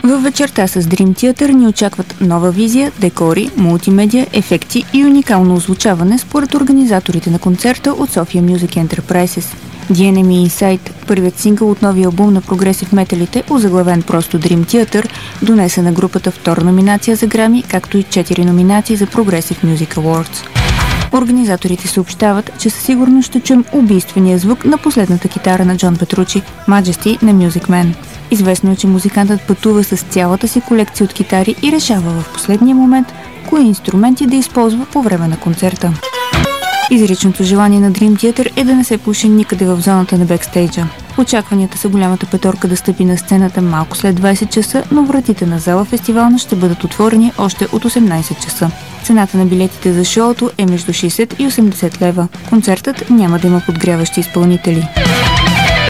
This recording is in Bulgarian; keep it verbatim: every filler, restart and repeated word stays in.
Във вечерта с Dream Theater ни очакват нова визия, декори, мултимедия, ефекти и уникално озвучаване според организаторите на концерта от Sofia Music Enterprises. ди ен ем и Inside, първият сингъл от новия албум на прогресив металите, озаглавен просто Dream Theater, донесе на групата втора номинация за Грами, както и четири номинации за Progressive Music Awards. Организаторите съобщават, че със сигурност ще чуем убийствения звук на последната китара на Джон Петручи, Majesty на Music Man. Известно е, че музикантът пътува с цялата си колекция от китари и решава в последния момент кои инструменти да използва по време на концерта. Изричното желание на Dream Theater е да не се пуши никъде в зоната на бекстейджа. Очакванията са голямата петорка да стъпи на сцената малко след двайсет часа, но вратите на зала фестивална ще бъдат отворени още от осемнайсет часа. Цената на билетите за шоуто е между шейсет и осемдесет лева. Концертът няма да има подгряващи изпълнители.